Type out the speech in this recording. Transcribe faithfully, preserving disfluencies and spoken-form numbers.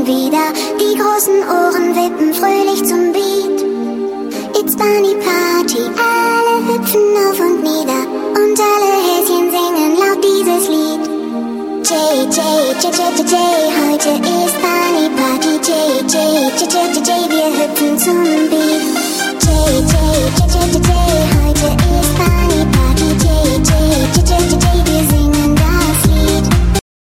wieder. Die großen Ohren wippen fröhlich zum Beat. It's Bunny Party, alle hüpfen auf und nieder und alle Häschen singen laut dieses Lied. J, J, J, J, J, J, heute ist Bunny Party. J, J, J, J, J, J, wir hüpfen zum Beat.